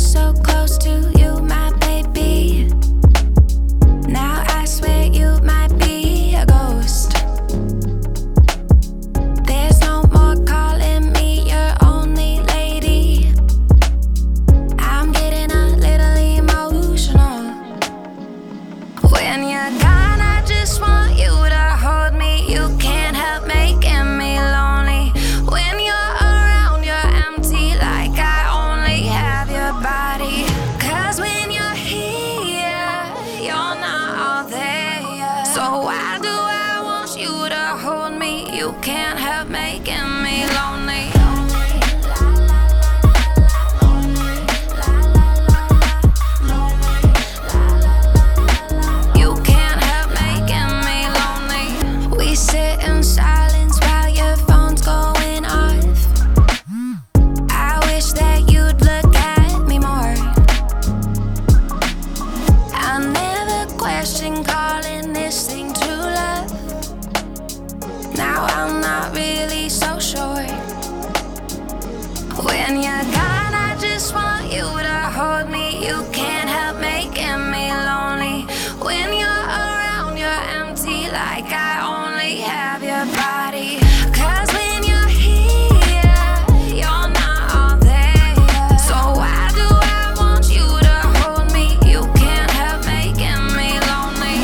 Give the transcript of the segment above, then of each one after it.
so close to you, my baby. Now I swear you might be a ghost. There's no more calling me your only lady. I'm getting a little emotional. When you're gone, I just want you to hold me. You can't help making me lonely. When you're around, you're empty, like I only have your body. 'Cause when you're here, you're not all there. So why do I want you to hold me? You can't help making me lonely. You can't help making me lonely. We sit in silence while your phone's going off. I wish that you'd look at me more. I never questioned calling this thing true love. Now I'm not really so sure. When you're gone, I just want you to hold me. You can't help making me lonely. When you're around, you're empty, like I only have your body. 'Cause when you're here, you're not all there. So why do I want you to hold me? You can't help making me lonely.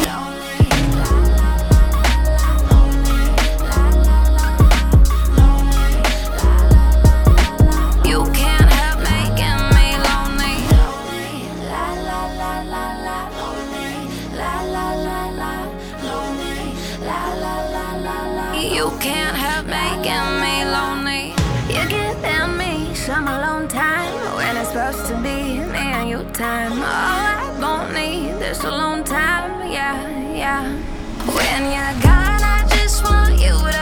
You can't help making me lonely. La la la la la lonely. La la la la lonely. La la la la la. You can't help making me lonely. You're giving me some alone time when it's supposed to be me and you time. Oh, I don't need this alone time. Yeah, yeah. When you're gone, I just want you to